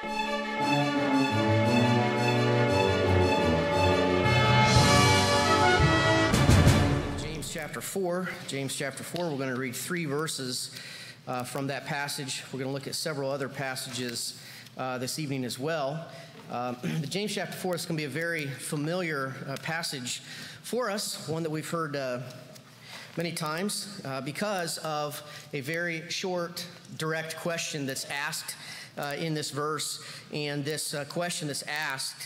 James chapter 4, we're going to read 3 verses from that passage. We're going to look at several other passages this evening as well. James chapter 4 is going to be a very familiar passage for us, one that we've heard many times because of a very short, direct question that's asked in this verse. And this question that's asked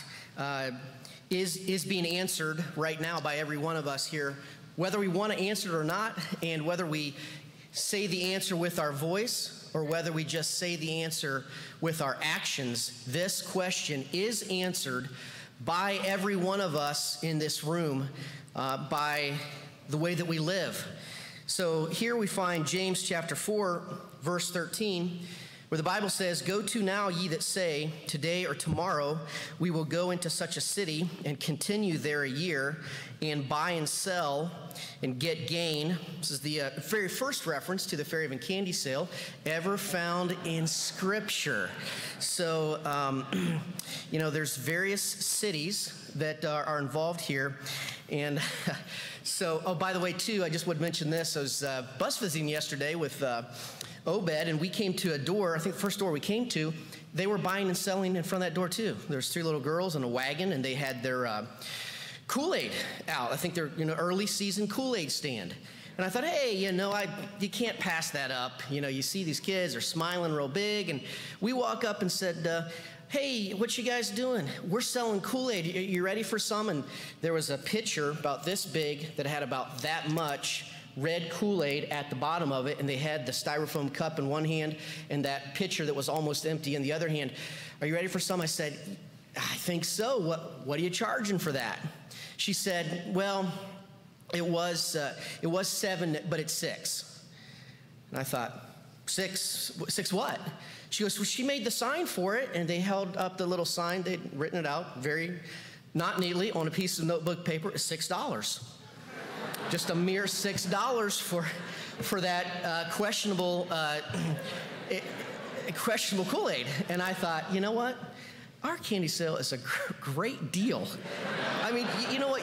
is being answered right now by every one of us here, whether we want to answer it or not, and whether we say the answer with our voice or whether we just say the answer with our actions. This question is answered by every one of us in this room by the way that we live. So here we find James chapter 4, verse 13, where the Bible says, "Go to now, ye that say, today or tomorrow we will go into such a city and continue there a year and buy and sell and get gain." This is the very first reference to the Fairhaven candy sale ever found in Scripture. So, there's various cities that are involved here. And so, by the way, too, I just would mention this. I was bus visiting yesterday with Obed, and we came to a door. I think the first door we came to, they were buying and selling in front of that door, too. There's 3 little girls in a wagon, and they had their Kool-Aid out. I think they're, early season Kool-Aid stand. And I thought, hey, you can't pass that up. You see these kids are smiling real big. And we walk up and said, hey, what you guys doing? We're selling Kool-Aid. You ready for some? And there was a pitcher about this big that had about that much red Kool-Aid at the bottom of it, and they had the styrofoam cup in one hand and that pitcher that was almost empty in the other hand. Are you ready for some? I said, I think so. What are you charging for that? She said, well, it was 7, but it's 6. And I thought, 6 what? She goes, well, she made the sign for it, and they held up the little sign. They'd written it out very, not neatly, on a piece of notebook paper. It's $6. Just a mere $6 for that questionable Kool-Aid. And I thought, you know what? Our candy sale is a great deal. I mean, you know what?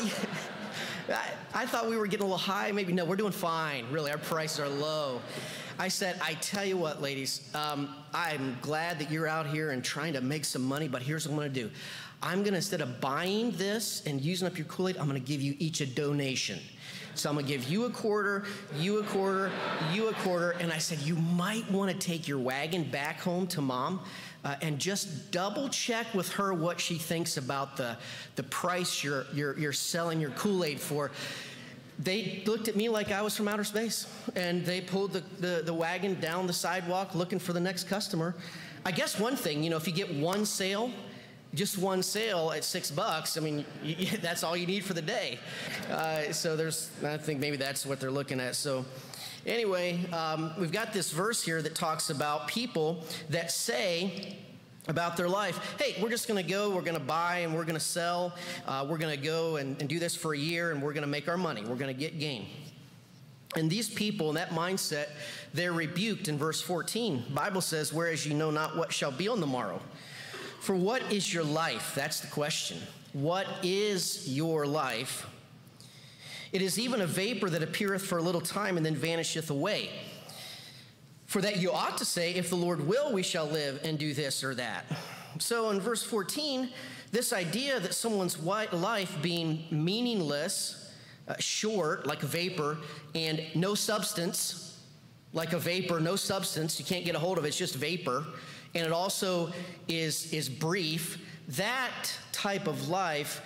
I thought we were getting a little high. Maybe no, we're doing fine. Really, our prices are low. I said, I tell you what, ladies, I'm glad that you're out here and trying to make some money, but here's what I'm going to do. I'm going to, instead of buying this and using up your Kool-Aid, I'm going to give you each a donation. So I'm going to give you a quarter, you a quarter, you a quarter. And I said, you might want to take your wagon back home to Mom and just double check with her what she thinks about the price you're selling your Kool-Aid for. They looked at me like I was from outer space, and they pulled the wagon down the sidewalk looking for the next customer. I guess one thing, if you get one sale, just one sale at $6, I mean, that's all you need for the day. So I think maybe that's what they're looking at. So anyway, we've got this verse here that talks about people that say about their life, hey, we're just going to go, we're going to buy, and we're going to sell. We're going to go and do this for a year, and we're going to make our money. We're going to get gain. And these people in that mindset, they're rebuked in verse 14. The Bible says, whereas you know not what shall be on the morrow. For what is your life? That's the question. What is your life? It is even a vapor that appeareth for a little time and then vanisheth away. For that you ought to say, if the Lord will, we shall live and do this or that. So in verse 14, this idea that someone's life being meaningless, short, like a vapor, and no substance, like a vapor, no substance, you can't get a hold of it, it's just vapor, and it also is brief, that type of life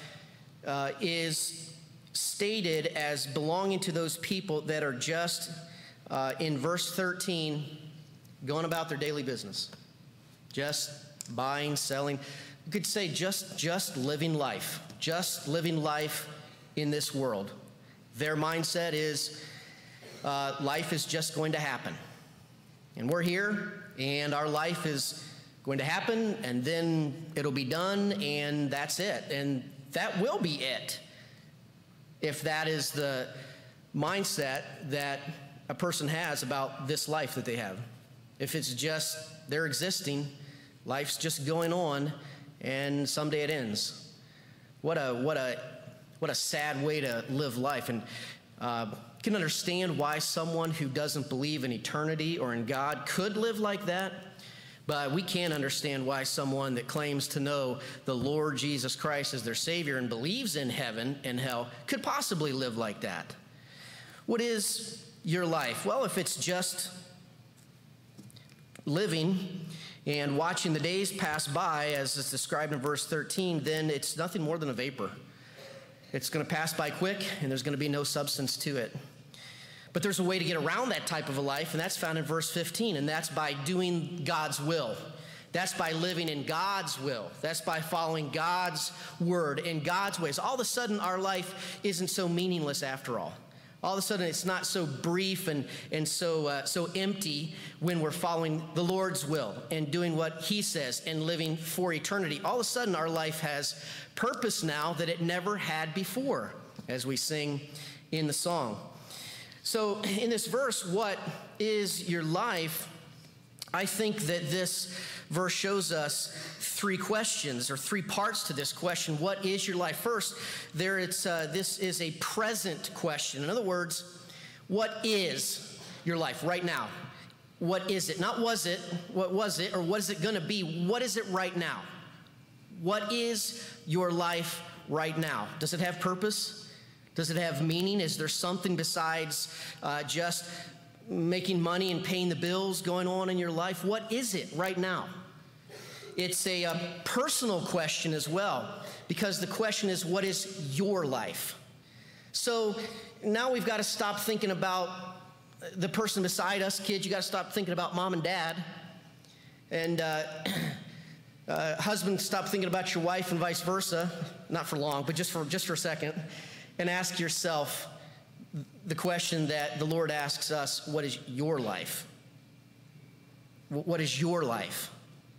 is stated as belonging to those people that are just, in verse 13, going about their daily business. Just buying, selling. You could say just living life. Just living life in this world. Their mindset is life is just going to happen. And we're here, and our life is going to happen, and then it'll be done, and that's it. And that will be it, if that is the mindset that a person has about this life that they have. If it's just they're existing, Life's just going on, and someday it ends. What a sad way to live life. And you can understand why someone who doesn't believe in eternity or in God could live like that. But we can't understand why someone that claims to know the Lord Jesus Christ as their Savior and believes in heaven and hell could possibly live like that. What is your life? Well, if it's just living and watching the days pass by, as is described in verse 13, then it's nothing more than a vapor. It's going to pass by quick, and there's going to be no substance to it. But there's a way to get around that type of a life, and that's found in verse 15, and that's by doing God's will. That's by living in God's will. That's by following God's word and God's ways. All of a sudden, our life isn't so meaningless after all. All of a sudden, it's not so brief and so empty when we're following the Lord's will and doing what He says and living for eternity. All of a sudden, our life has purpose now that it never had before, as we sing in the song. So in this verse, what is your life? I think that this verse shows us three questions, or three parts to this question. What is your life? First, this is a present question. In other words, what is your life right now? What is it? Not was it, what was it, or what is it going to be? What is it right now? What is your life right now? Does it have purpose? Does it have meaning? Is there something besides just making money and paying the bills going on in your life? What is it right now? It's a personal question as well, because the question is, what is your life? So now we've got to stop thinking about the person beside us. Kids, you got to stop thinking about mom and dad. And husbands, stop thinking about your wife and vice versa. Not for long, but just for a second. And ask yourself the question that the Lord asks us: what is your life? What is your life?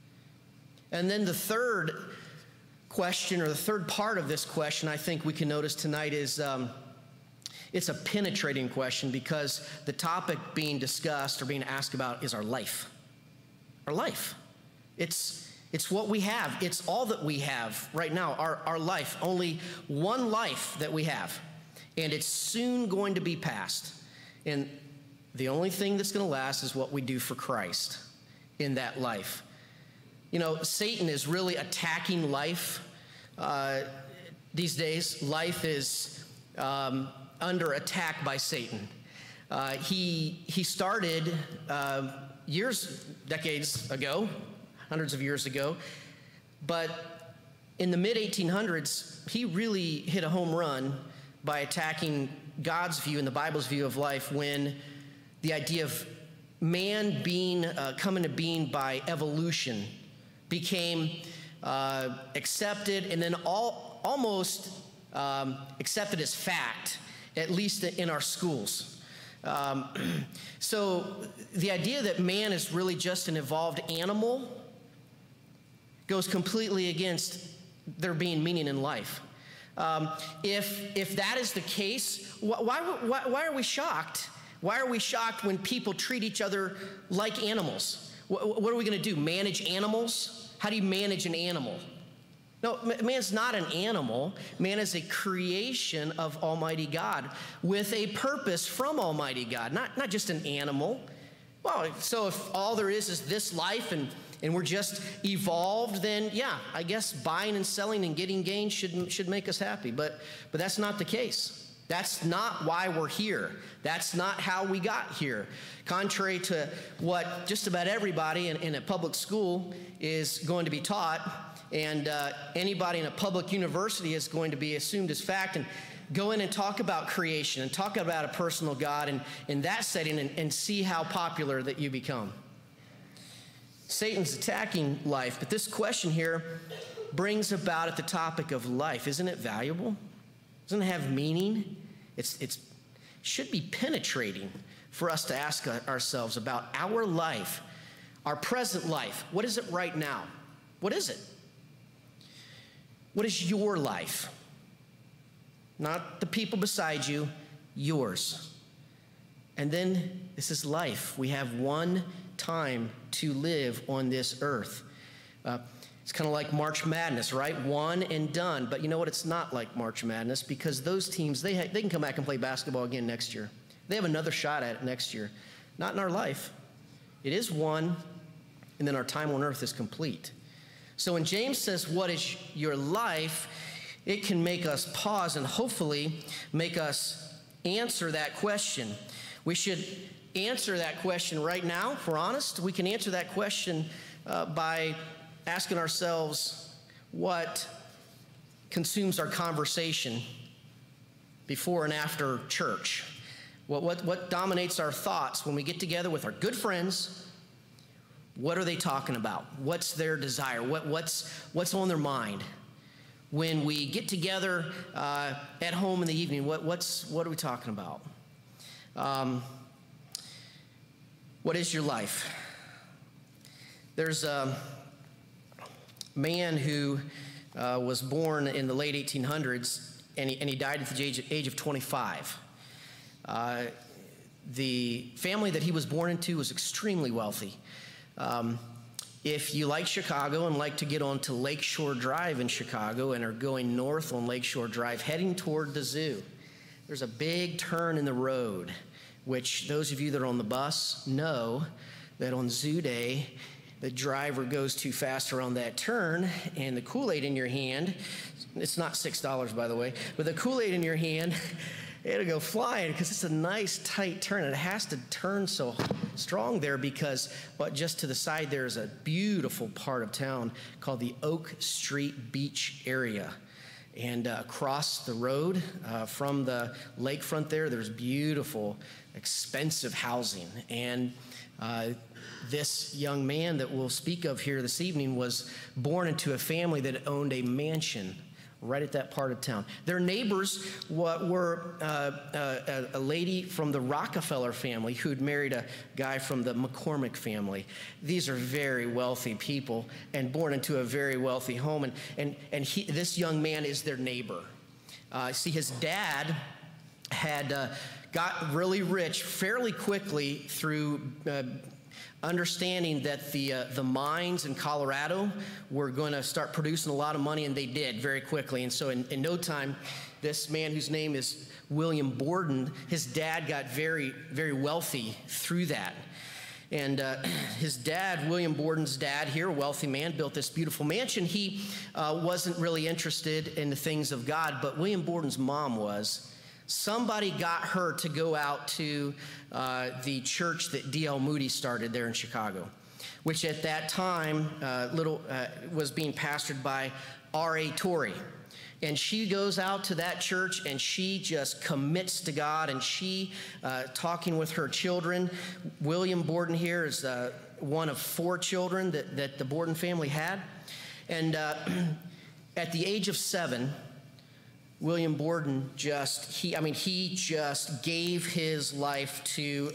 And then the third question, or the third part of this question, I think we can notice tonight is it's a penetrating question, because the topic being discussed or being asked about is our life. Our life. It's what we have. It's all that we have right now, our life. Only one life that we have. And it's soon going to be past. And the only thing that's going to last is what we do for Christ in that life. You know, Satan is really attacking life these days. Life is under attack by Satan. He started decades ago, hundreds of years ago. But in the mid-1800s, he really hit a home run by attacking God's view and the Bible's view of life, when the idea of man coming to being by evolution became accepted, and then almost accepted as fact, at least in our schools. So the idea that man is really just an evolved animal goes completely against there being meaning in life. If that is the case, why are we shocked? Why are we shocked when people treat each other like animals? What are we going to do? Manage animals? How do you manage an animal? No, man's not an animal. Man is a creation of Almighty God with a purpose from Almighty God, not just an animal. Well, so if all there is this life and we're just evolved, then yeah, I guess buying and selling and getting gains should make us happy. But that's not the case. That's not why we're here. That's not how we got here. Contrary to what just about everybody in a public school is going to be taught, and anybody in a public university is going to be assumed as fact, and go in and talk about creation and talk about a personal God in that setting, and see how popular that you become. Satan's attacking life, but this question here brings about at the topic of life. Isn't it valuable? Doesn't it have meaning? It should be penetrating for us to ask ourselves about our life, our present life. What is it right now? What is it? What is your life? Not the people beside you, yours. And then this is life. We have one time to live on this earth. It's kind of like March Madness, right? One and done. But you know what? It's not like March Madness, because those teams, they can come back and play basketball again next year. They have another shot at it next year. Not in our life. It is one, and then our time on earth is complete. So when James says, what is your life, it can make us pause and hopefully make us answer that question. We should answer that question right now. If we're honest, we can answer that question by asking ourselves what consumes our conversation before and after church. What dominates our thoughts when we get together with our good friends? What are they talking about? What's their desire? What's on their mind? When we get together at home in the evening, what are we talking about? What is your life? There's a man who was born in the late 1800s, and he died at the age of 25. The family that he was born into was extremely wealthy. If you like Chicago and like to get onto Lakeshore Drive in Chicago and are going north on Lakeshore Drive, heading toward the zoo, there's a big turn in the road, which those of you that are on the bus know that on Zoo Day, the driver goes too fast around that turn, and the Kool-Aid in your hand, it's not $6, by the way, but the Kool-Aid in your hand, it'll go flying because it's a nice tight turn. And it has to turn so strong there because, but just to the side there is a beautiful part of town called the Oak Street Beach area. And across the road from the lakefront there's beautiful, expensive housing. And this young man that we'll speak of here this evening was born into a family that owned a mansion right at that part of town. Their neighbors were a lady from the Rockefeller family who'd married a guy from the McCormick family. These are very wealthy people and born into a very wealthy home. And this young man is their neighbor. See, his dad had got really rich fairly quickly through understanding that the mines in Colorado were going to start producing a lot of money, and they did very quickly. And so in no time, this man whose name is William Borden, his dad got very, very wealthy through that. And his dad, William Borden's dad here, a wealthy man, built this beautiful mansion. He wasn't really interested in the things of God, but William Borden's mom was. Somebody got her to go out to the church that D.L. Moody started there in Chicago, which at that time was being pastored by R.A. Torrey. And she goes out to that church and she just commits to God, and she, talking with her children, William Borden here is one of 4 children that the Borden family had. And at the age of 7, William Borden he just gave his life to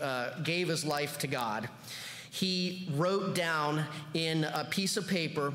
God. He wrote down in a piece of paper,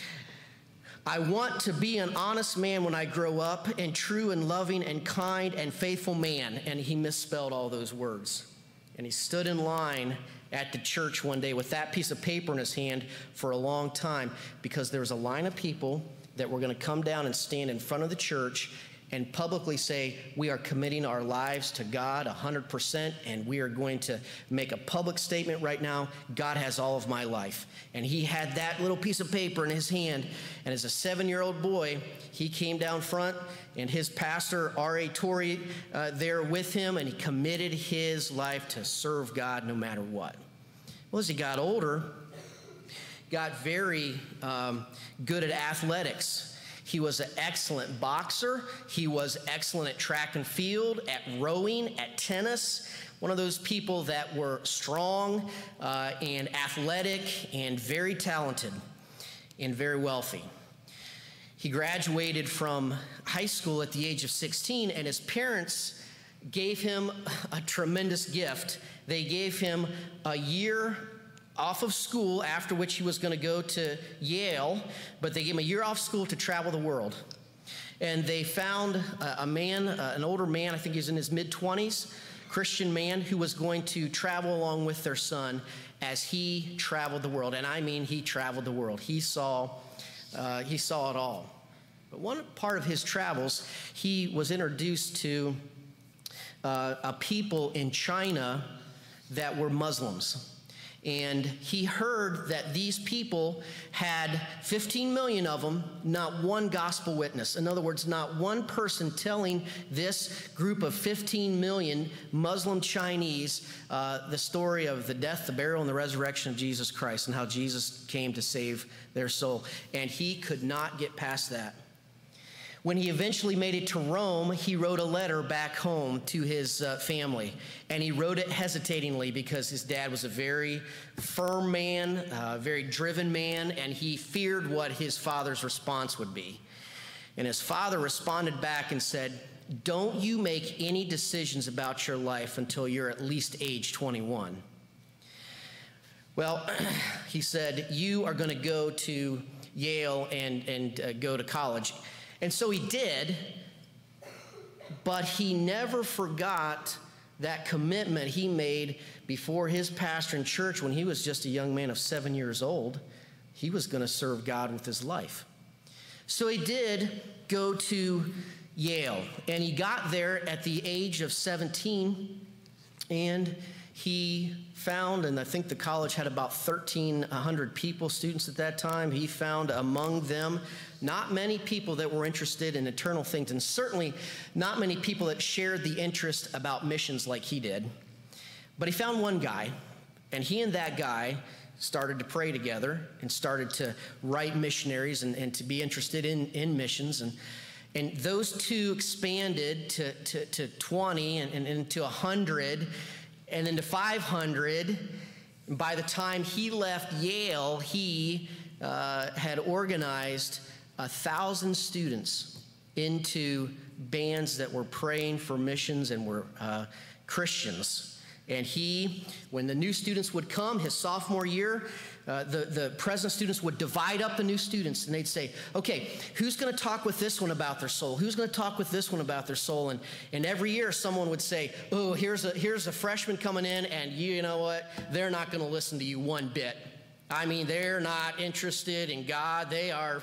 "I want to be an honest man when I grow up, and true and loving and kind and faithful man." And he misspelled all those words. And he stood in line at the church one day with that piece of paper in his hand for a long time, because there was a line of people that were going to come down and stand in front of the church and publicly say, we are committing our lives to God 100%, and we are going to make a public statement right now, God has all of my life. And he had that little piece of paper in his hand, and as a 7-year-old boy, he came down front, and his pastor, R.A. Torrey, there with him, and he committed his life to serve God no matter what. Well, as he got older, got very good at athletics. He was an excellent boxer. He was excellent at track and field, at rowing, at tennis. One of those people that were strong and athletic and very talented and very wealthy. He graduated from high school at the age of 16, and his parents gave him a tremendous gift. They gave him a year off of school, after which he was going to go to Yale, but they gave him a year off school to travel the world. And they found a man, an older man, I think he was in his mid-20s, Christian man who was going to travel along with their son as he traveled the world. And I mean, he traveled the world. He saw it all. But one part of his travels, he was introduced to a people in China that were Muslims. And he heard that these people had 15 million of them, not one gospel witness. In other words, not one person telling this group of 15 million Muslim Chinese the story of the death, the burial, and the resurrection of Jesus Christ and how Jesus came to save their soul. And he could not get past that. When he eventually made it to Rome, he wrote a letter back home to his family. And he wrote it hesitatingly because his dad was a very firm man, very driven man, and he feared what his father's response would be. And his father responded back and said, "Don't you make any decisions about your life until you're at least age 21. Well, he said, "You are going to go to Yale and go to college." And so he did, but he never forgot that commitment he made before his pastor in church when he was just a young man of 7 years old. He was going to serve God with his life. So he did go to Yale, and he got there at the age of 17, and he found, and I think the college had about 1,300 students at that time. He found among them not many people that were interested in eternal things, and certainly not many people that shared the interest about missions like he did. But he found one guy, and he and that guy started to pray together and started to write missionaries and to be interested in missions. And those two expanded to 20 and to 100 and then to 500. And by the time he left Yale, he had organized 1,000 students into bands that were praying for missions and were Christians. And he, when the new students would come, his sophomore year, the present students would divide up the new students, and they'd say, "Okay, who's going to talk with this one about their soul? Who's going to talk with this one about their soul?" And every year someone would say, "Oh, here's a freshman coming in, and you know what? They're not going to listen to you one bit. I mean, they're not interested in God. They are."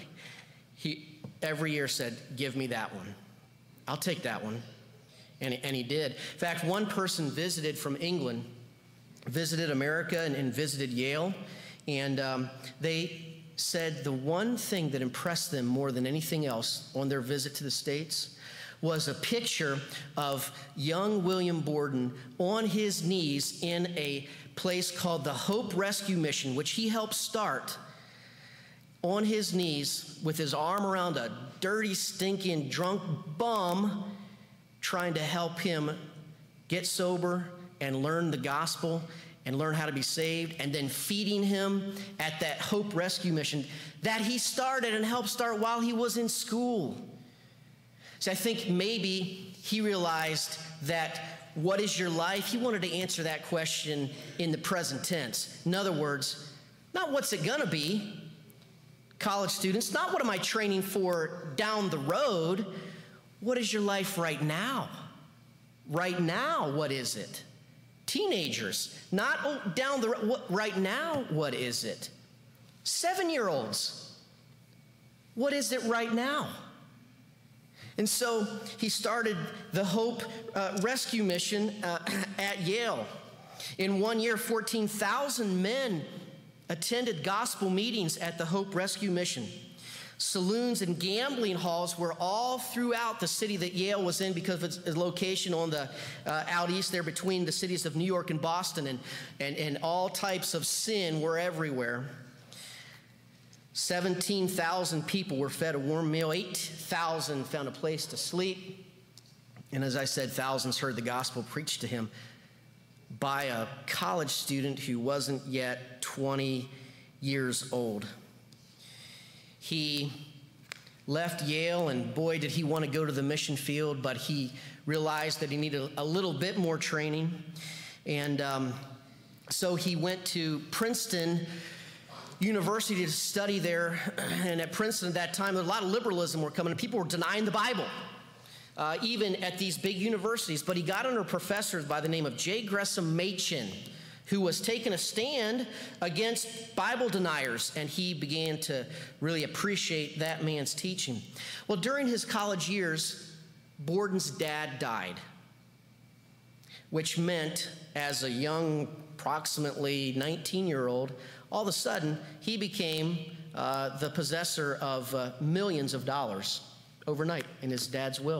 He every year said, "Give me that one. I'll take that one." And he did. In fact, one person visited from England, visited America and visited Yale, and they said the one thing that impressed them more than anything else on their visit to the States was a picture of young William Borden on his knees in a place called the Hope Rescue Mission, which he helped start, on his knees with his arm around a dirty, stinking, drunk bum, trying to help him get sober and learn the gospel and learn how to be saved, and then feeding him at that Hope Rescue Mission that he started and helped start while he was in school. So I think maybe he realized that what is your life? He wanted to answer that question in the present tense. In other words, not what's it gonna be, college students, not what am I training for down the road. What is your life right now? Right now, what is it? Teenagers, not down the road. Right now, what is it? 7-year-olds, what is it right now? And so he started the Hope Rescue Mission at Yale. In 1 year, 14,000 men attended gospel meetings at the Hope Rescue Mission. Saloons and gambling halls were all throughout the city that Yale was in because of its location on the out east there between the cities of New York and Boston, and all types of sin were everywhere. 17,000 people were fed a warm meal. 8,000 found a place to sleep. And as I said, thousands heard the gospel preached to him by a college student who wasn't yet 20 years old. He left Yale, and boy, did he want to go to the mission field, but he realized that he needed a little bit more training. And so he went to Princeton University to study there. And at Princeton at that time, a lot of liberalism were coming, and people were denying the Bible. even at these big universities, but he got under professors by the name of J. Gresham Machen, who was taking a stand against Bible deniers, and he began to really appreciate that man's teaching. Well, during his college years, Borden's dad died, which meant as a young, approximately 19-year-old, all of a sudden, he became the possessor of millions of dollars overnight in his dad's will.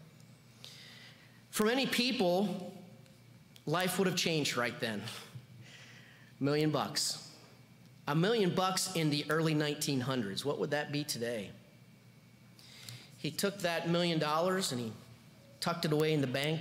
For many people, life would have changed right then. $1 million. $1 million in the early 1900s. What would that be today? He took that $1 million and he tucked it away in the bank.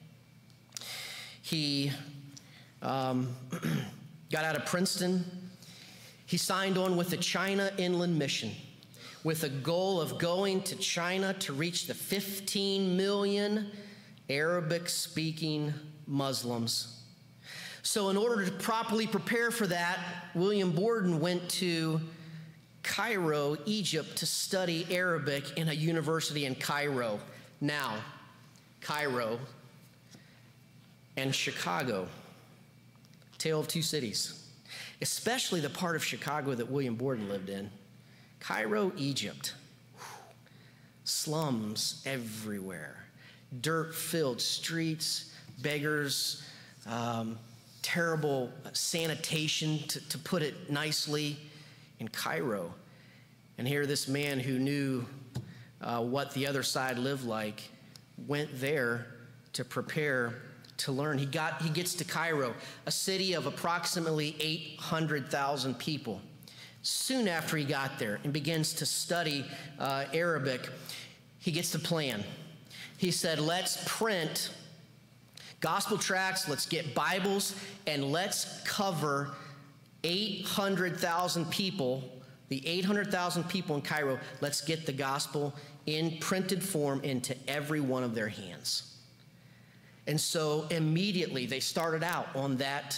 He got out of Princeton. He signed on with the China Inland Mission with a goal of going to China to reach the 15 million Arabic-speaking Muslims. So in order to properly prepare for that, William Borden went to Cairo, Egypt, to study Arabic in a university in Cairo. Now, Cairo and Chicago, tale of two cities, especially the part of Chicago that William Borden lived in. Cairo, Egypt, slums everywhere, dirt-filled streets, beggars, terrible sanitation, to put it nicely, in Cairo. And here this man who knew what the other side lived like went there to prepare to learn. He gets to Cairo, a city of approximately 800,000 people. Soon after he got there and begins to study Arabic, he gets the plan. He said, let's print gospel tracts, let's get Bibles, and let's cover 800,000 people, the 800,000 people in Cairo. Let's get the gospel in printed form into every one of their hands. And so immediately they started out on that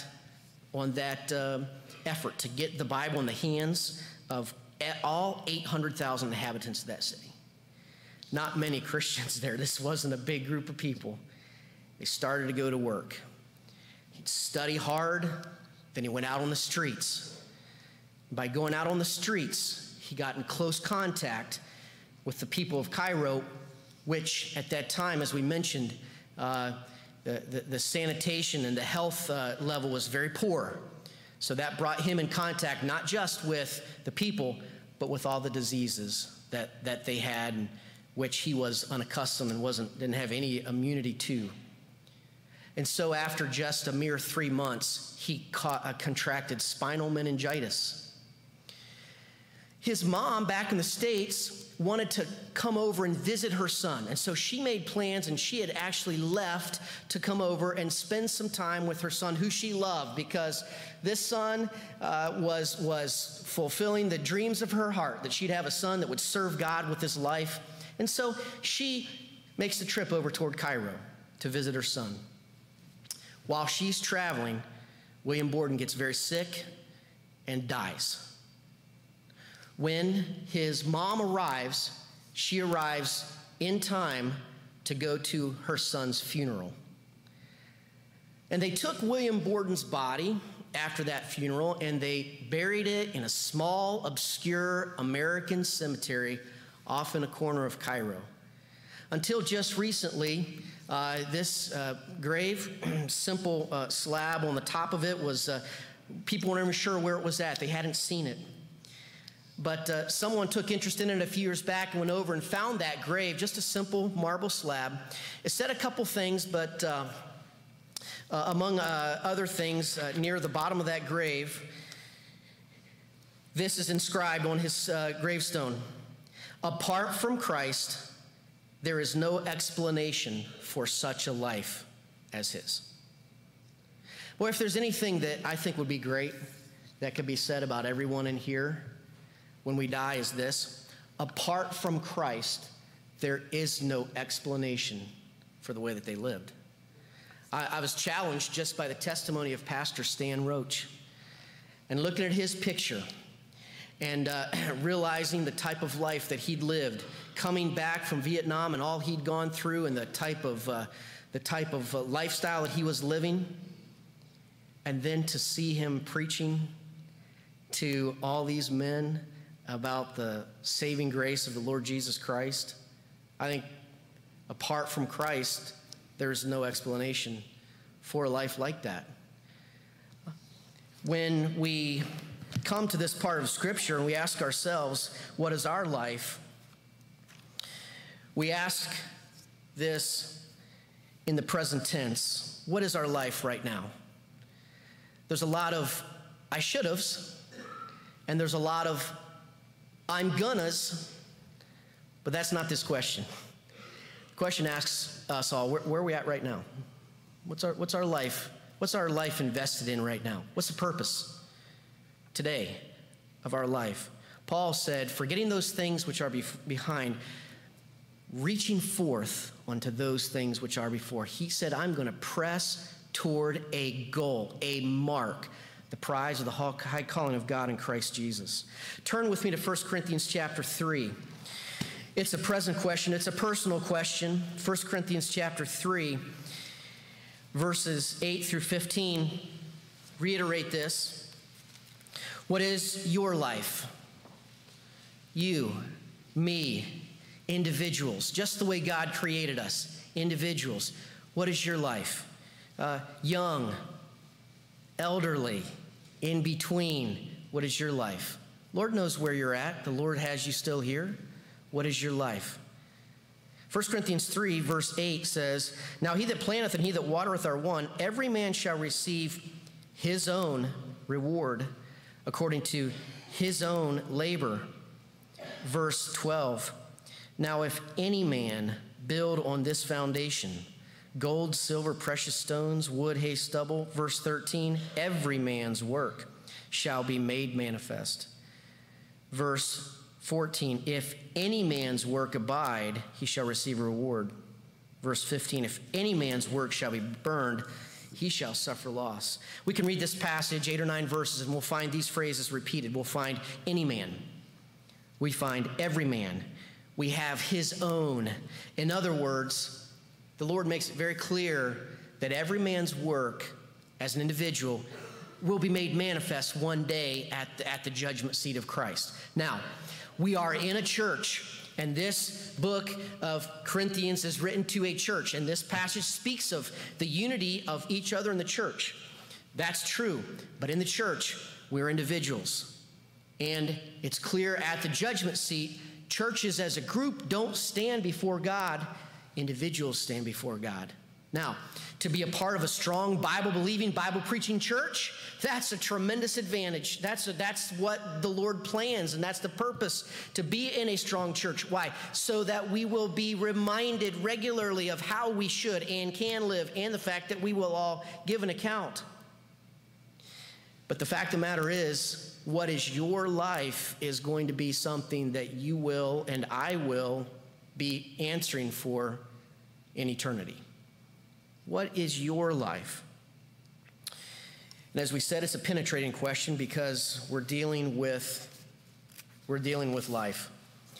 effort to get the Bible in the hands of all 800,000 inhabitants of that city. Not many Christians there. This wasn't a big group of people. They started to go to work. He'd study hard, then he went out on the streets. By going out on the streets, he got in close contact with the people of Cairo, which at that time, as we mentioned, the sanitation and the health level was very poor. So that brought him in contact not just with the people, but with all the diseases that they had, and which he was unaccustomed and didn't have any immunity to. And so after just a mere 3 months, he contracted spinal meningitis. His mom back in the States wanted to come over and visit her son. And so she made plans, and she had actually left to come over and spend some time with her son, who she loved, because this son was fulfilling the dreams of her heart, that she'd have a son that would serve God with his life. And so she makes the trip over toward Cairo to visit her son. While she's traveling, William Borden gets very sick and dies. When his mom arrives, she arrives in time to go to her son's funeral. And they took William Borden's body after that funeral, and they buried it in a small, obscure American cemetery off in a corner of Cairo. Until just recently, this grave, simple slab on the top of it was, people weren't even sure where it was at. They hadn't seen it. But someone took interest in it a few years back and went over and found that grave, just a simple marble slab. It said a couple things, but among other things, near the bottom of that grave, this is inscribed on his gravestone: "Apart from Christ, there is no explanation for such a life as his." Boy, if there's anything that I think would be great that could be said about everyone in here when we die, is this: apart from Christ, there is no explanation for the way that they lived. I was challenged just by the testimony of Pastor Stan Roach, and looking at his picture and realizing the type of life that he'd lived, coming back from Vietnam and all he'd gone through, and the type of lifestyle that he was living, and then to see him preaching to all these men about the saving grace of the Lord Jesus Christ. I think apart from Christ, there's no explanation for a life like that. When we come to this part of Scripture and we ask ourselves, what is our life? We ask this in the present tense. What is our life right now? There's a lot of I should have's, and there's a lot of I'm gonna's, but that's not this question. The question asks us all, where are we at right now? What's our life? What's our life invested in right now? What's the purpose today of our life? Paul said, forgetting those things which are behind, reaching forth unto those things which are before. He said, I'm going to press toward a goal, a mark, the prize of the high calling of God in Christ Jesus. Turn with me to 1 Corinthians chapter 3. It's a present question. It's a personal question. 1 Corinthians chapter 3, verses 8 through 15. Reiterate this. What is your life? You, me, individuals, just the way God created us, individuals. What is your life? Young, elderly, in between. What is your life? Lord knows where you're at. The Lord has you still here. What is your life? 1 Corinthians 3, verse 8 says, Now he that planteth and he that watereth are one. Every man shall receive his own reward according to his own labor. Verse 12, Now if any man build on this foundation, gold, silver, precious stones, wood, hay, stubble. Verse 13, every man's work shall be made manifest. Verse 14, if any man's work abide, he shall receive a reward. Verse 15, if any man's work shall be burned, he shall suffer loss. We can read this passage, 8 or 9 verses, and we'll find these phrases repeated. We'll find any man. We find every man. We have his own. In other words, the Lord makes it very clear that every man's work as an individual will be made manifest one day at the judgment seat of Christ. Now, we are in a church, and this book of Corinthians is written to a church, and this passage speaks of the unity of each other in the church. That's true, but in the church, we're individuals. And it's clear at the judgment seat, churches as a group don't stand before God. Individuals stand before God. Now, to be a part of a strong Bible-believing, Bible-preaching church, that's a tremendous advantage. That's what the Lord plans, and that's the purpose, to be in a strong church. Why? So that we will be reminded regularly of how we should and can live, and the fact that we will all give an account. But the fact of the matter is, what is your life is going to be something that you will and I will be answering for in eternity. What is your life? And as we said, it's a penetrating question because we're dealing with life.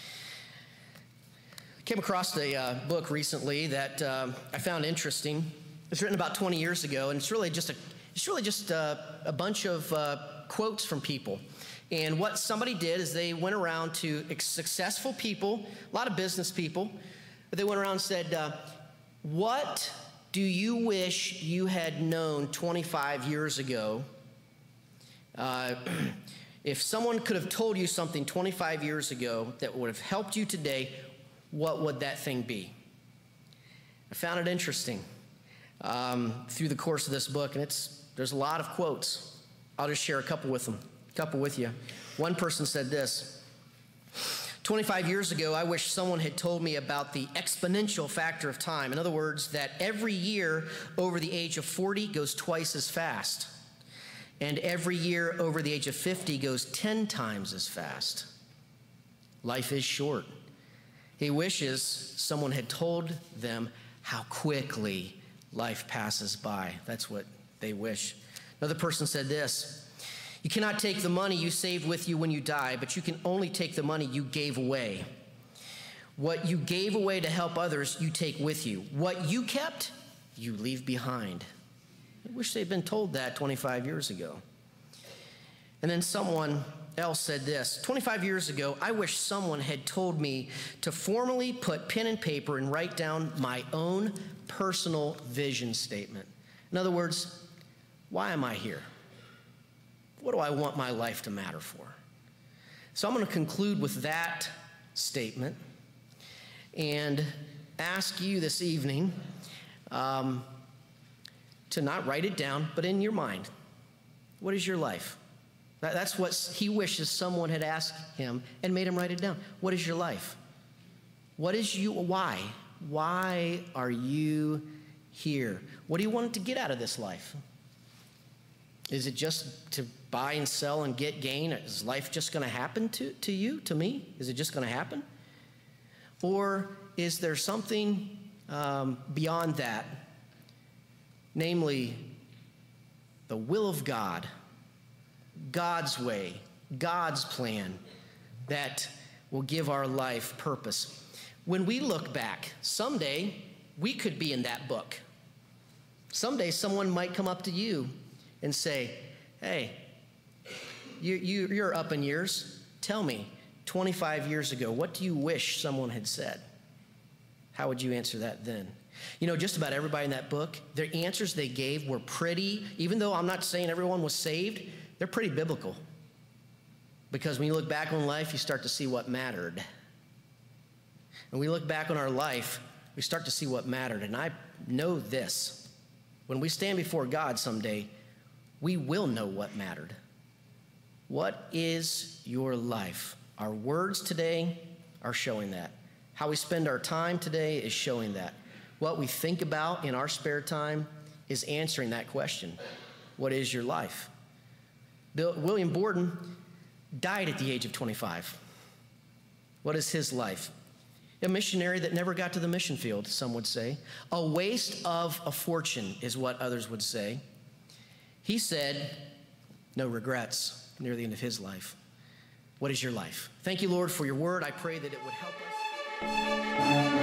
I came across a book recently that I found interesting. It's written about 20 years ago, and it's really just a bunch of quotes from people. And what somebody did is they went around to successful people, a lot of business people. They went around and said, what do you wish you had known 25 years ago? If someone could have told you something 25 years ago that would have helped you today, what would that thing be? I found it interesting through the course of this book, and there's a lot of quotes. I'll just share a couple with you. One person said this: 25 years ago, I wish someone had told me about the exponential factor of time. In other words, that every year over the age of 40 goes twice as fast, and every year over the age of 50 goes 10 times as fast. Life is short. He wishes someone had told them how quickly life passes by. That's what they wish. Another person said this: You cannot take the money you saved with you when you die, but you can only take the money you gave away. What you gave away to help others, you take with you. What you kept, you leave behind. I wish they'd been told that 25 years ago. And then someone else said this, 25 years ago, I wish someone had told me to formally put pen and paper and write down my own personal vision statement. In other words, why am I here? What do I want my life to matter for? So I'm going to conclude with that statement and ask you this evening to not write it down, but in your mind. What is your life? That's what he wishes someone had asked him and made him write it down. What is your life? What is you? Why? Why are you here? What do you want to get out of this life? Is it just to buy and sell and get gain? Is life just going to happen to you, to me? Is it just going to happen? Or is there something beyond that, namely the will of God, God's way, God's plan that will give our life purpose? When we look back, someday we could be in that book. Someday someone might come up to you and say, hey, you're up in years. Tell me, 25 years ago, what do you wish someone had said? How would you answer that then? You know, just about everybody in that book, their answers they gave were pretty, even though I'm not saying everyone was saved, they're pretty biblical. Because when you look back on life, you start to see what mattered. And we look back on our life, we start to see what mattered. And I know this. When we stand before God someday, we will know what mattered. What is your life? Our words today are showing that. How we spend our time today is showing that. What we think about in our spare time is answering that question. What is your life? William Borden died at the age of 25. What is his life? A missionary that never got to the mission field, some would say. A waste of a fortune is what others would say. He said, no regrets near the end of his life. What is your life? Thank you, Lord, for your word. I pray that it would help us.